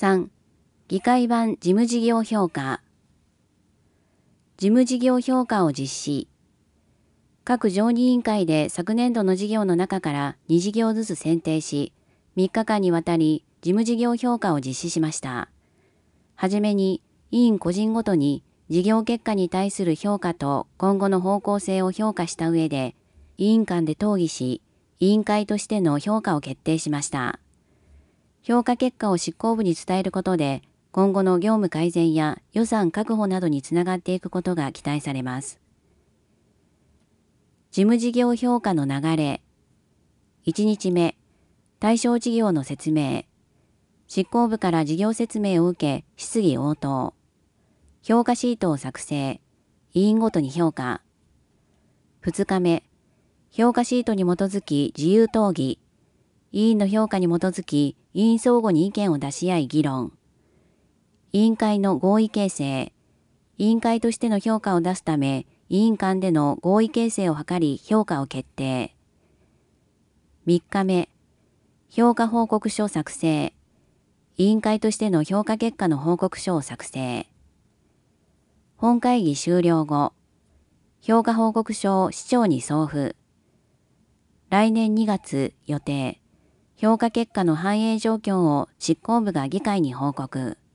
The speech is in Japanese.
3、議会版事務事業評価。事務事業評価を実施。各常任委員会で昨年度の事業の中から2事業ずつ選定し、3日間にわたり事務事業評価を実施しました。はじめに、委員個人ごとに事業結果に対する評価と今後の方向性を評価した上で、委員間で討議し、委員会としての評価を決定しました。評価結果を執行部に伝えることで、今後の業務改善や予算確保などにつながっていくことが期待されます。事務事業評価の流れ。1日目、対象事業の説明。執行部から事業説明を受け、質疑応答。評価シートを作成。委員ごとに評価。2日目、評価シートに基づき自由討議。委員の評価に基づき、委員相互に意見を出し合い議論。委員会の合意形成。委員会としての評価を出すため、委員間での合意形成を図り評価を決定。3日目、評価報告書作成。委員会としての評価結果の報告書を作成。本会議終了後、評価報告書を市長に送付。来年2月予定。評価結果の反映状況を執行部が議会に報告。